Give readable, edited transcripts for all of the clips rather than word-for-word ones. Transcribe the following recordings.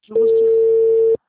susto.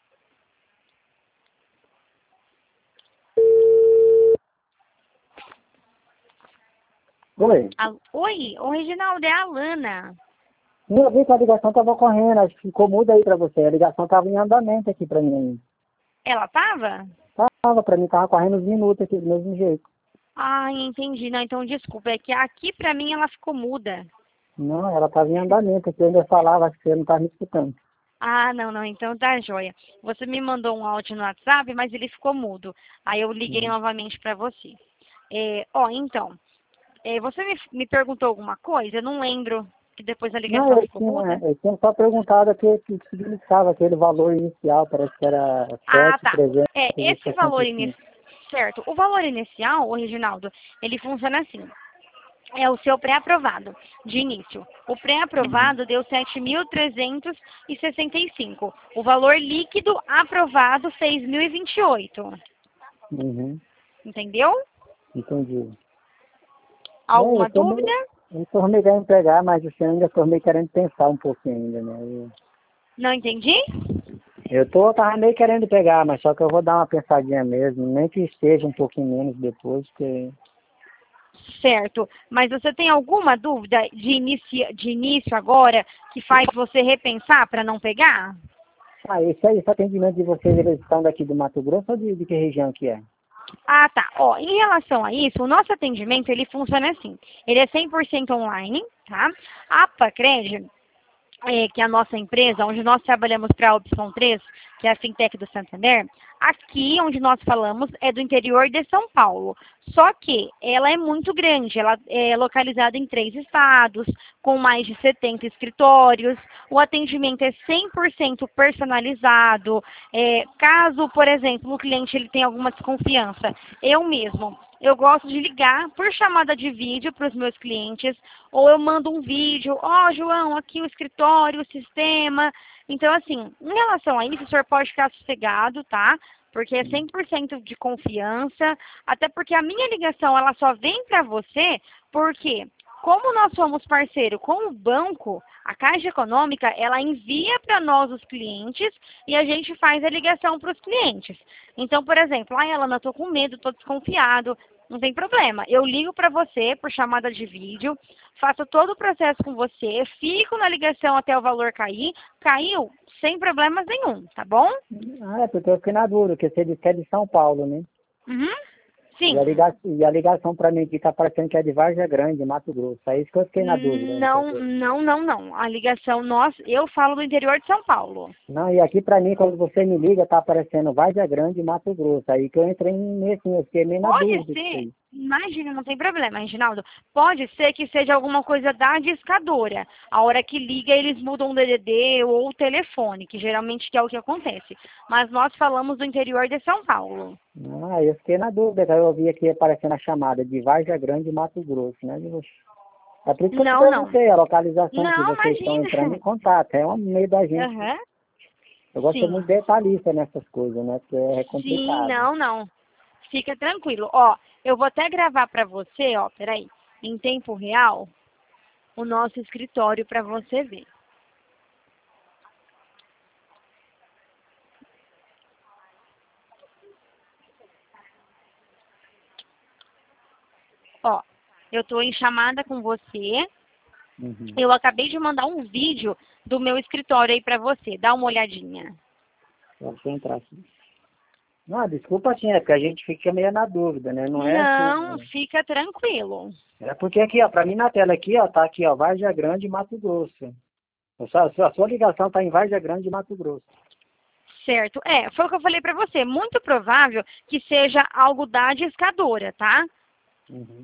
Oi. Oi, ô Reginaldo, é a Alana. Eu vi que a ligação estava correndo, acho que ficou muda aí para você. A ligação estava em andamento aqui para mim. Ela tava? Tava, para mim estava correndo os minutos aqui do mesmo jeito. Ah, entendi. Não, então desculpa, é que aqui pra mim ela ficou muda. Não, ela estava em andamento aqui, eu ainda falava, acho que você não estava me escutando. Ah, não, então tá joia. Você me mandou um áudio no WhatsApp, mas ele ficou mudo. Aí eu liguei novamente pra você. Então, você me perguntou alguma coisa? Eu não lembro, que depois a Não, ligação ficou muda. eu tinha só perguntado que significava aquele valor inicial, parece que era Ah, tá. 7.365. Esse valor inicial, certo. O valor inicial, ô Reginaldo, ele funciona assim. É o seu pré-aprovado, de início. O pré-aprovado deu 7.365. O valor líquido aprovado fez 1.028. Uhum, Entendeu? entendi. Bem, Alguma dúvida? eu tô meio querendo pegar, mas assim, eu ainda tô meio querendo pensar um pouquinho ainda, né? Não entendi? Tava meio querendo pegar, mas só que eu vou dar uma pensadinha mesmo, nem que esteja um pouquinho menos depois, porque... Certo. Mas você tem alguma dúvida de início agora que faz você repensar para não pegar? Ah, esse atendimento de vocês, eles estão daqui do Mato Grosso ou de que região que é? Ah, tá. Ó, em relação a isso, o nosso atendimento, ele funciona assim. Ele é 100% online, tá? A Pacred, que é a nossa empresa, onde nós trabalhamos para a Opção 3, que é a fintech do Santander, aqui onde nós falamos é do interior de São Paulo. Só que ela é muito grande, ela é localizada em 3 estados, com mais de 70 escritórios. O atendimento é 100% personalizado. Caso, por exemplo, o cliente ele tenha alguma desconfiança, eu mesmo, eu gosto de ligar por chamada de vídeo para os meus clientes, ou eu mando um vídeo, João, aqui o escritório, o sistema. Então, assim, em relação a isso, o senhor pode ficar sossegado, tá? Porque é 100% de confiança, até porque a minha ligação, ela só vem para você, porque como nós somos parceiro com o banco, a Caixa Econômica, ela envia para nós os clientes e a gente faz a ligação para os clientes. Então, por exemplo, Alana, eu tô com medo, tô desconfiado, não tem problema. Eu ligo para você por chamada de vídeo, faço todo o processo com você, fico na ligação até o valor cair. Caiu, sem problemas nenhum, tá bom? Ah, é porque eu fiquei na dúvida, porque você disse que é de São Paulo, né? Uhum. E Sim. a ligação para mim aqui tá parecendo que é de Várzea Grande, Mato Grosso. É isso que eu fiquei na dúvida. Não. A ligação nossa, eu falo do interior de São Paulo. Não, e aqui para mim, quando você me liga, tá aparecendo Várzea Grande, Mato Grosso. Aí que eu entrei nesse, eu fiquei meio na Pode dúvida disso ser, aí. imagina, não tem problema, Reginaldo. Pode ser que seja alguma coisa da discadora. A hora que liga, eles mudam o DDD ou o telefone, que geralmente que é o que acontece. Mas nós falamos do interior de São Paulo. Ah, eu fiquei na dúvida, aí eu vi aqui aparecendo a chamada de Várzea Grande, Mato Grosso, né? É por isso que eu te Não. perguntei a localização que Não, vocês estão entrando imagina. em contato. É um meio da gente. Aham. Eu gosto de ser Sim. muito detalhista nessas coisas, né? Porque é Sim, complicado. não. Fica tranquilo. Ó, eu vou até gravar para você, ó, peraí, em tempo real, o nosso escritório para você ver. Ó, eu estou em chamada com você. Uhum. Eu acabei de mandar um vídeo do meu escritório aí para você. Dá uma olhadinha. Deixa eu entrar aqui. Não, desculpa sim, é porque a gente fica meio na dúvida, né? Não é assim. Não, fica tranquilo. É porque aqui, ó, pra mim na tela aqui, ó, tá aqui, ó, Várzea Grande, Mato Grosso. A sua ligação tá em Várzea Grande, Mato Grosso. Certo. Foi o que eu falei para você. Muito provável que seja algo da discadora, tá? Uhum.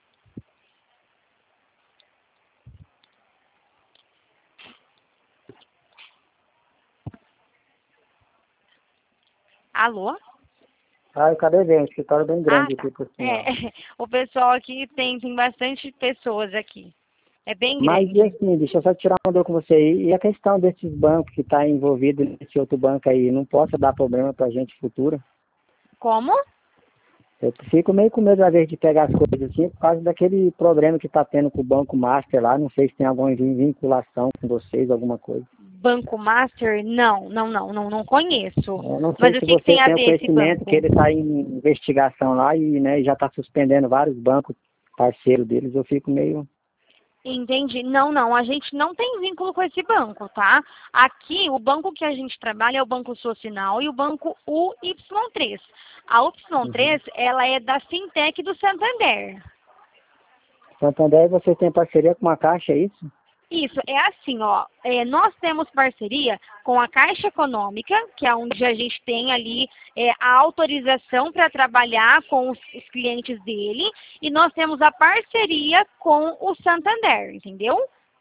Alô? Ah, eu acabei vendo, escritório bem Ah, grande tá. aqui por sinal. O pessoal aqui tem bastante pessoas aqui. É bem Mas, e grande. assim, deixa eu só tirar uma dúvida com você aí. E a questão desses bancos que está envolvido nesse outro banco aí, não possa dar problema para a gente futuro? Como? Eu fico meio com medo, às vezes, de pegar as coisas assim, por causa daquele problema que está tendo com o Banco Master lá. Não sei se tem alguma vinculação com vocês, alguma coisa. Banco Master, não conheço. Eu não sei Mas o se que você tem a tem o ver esse conhecimento banco? que ele está em investigação lá e, né, já está suspendendo vários bancos parceiros deles. Eu fico meio... Entendi. Não, a gente não tem vínculo com esse banco, tá? Aqui, o banco que a gente trabalha é o Banco Social e o Banco UY3. A Uhum. UY3, ela é da Fintech do Santander. Santander, você tem parceria com uma caixa, é isso? Isso, é assim, ó, nós temos parceria com a Caixa Econômica, que é onde a gente tem ali a autorização para trabalhar com os clientes dele, e nós temos a parceria com o Santander, entendeu?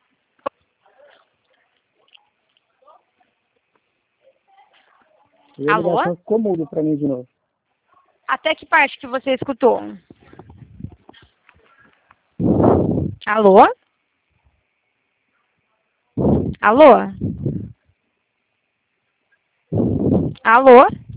E a Alô? ligação ficou muda para mim de novo. Até que parte que você escutou? Alô? Alô? Alô?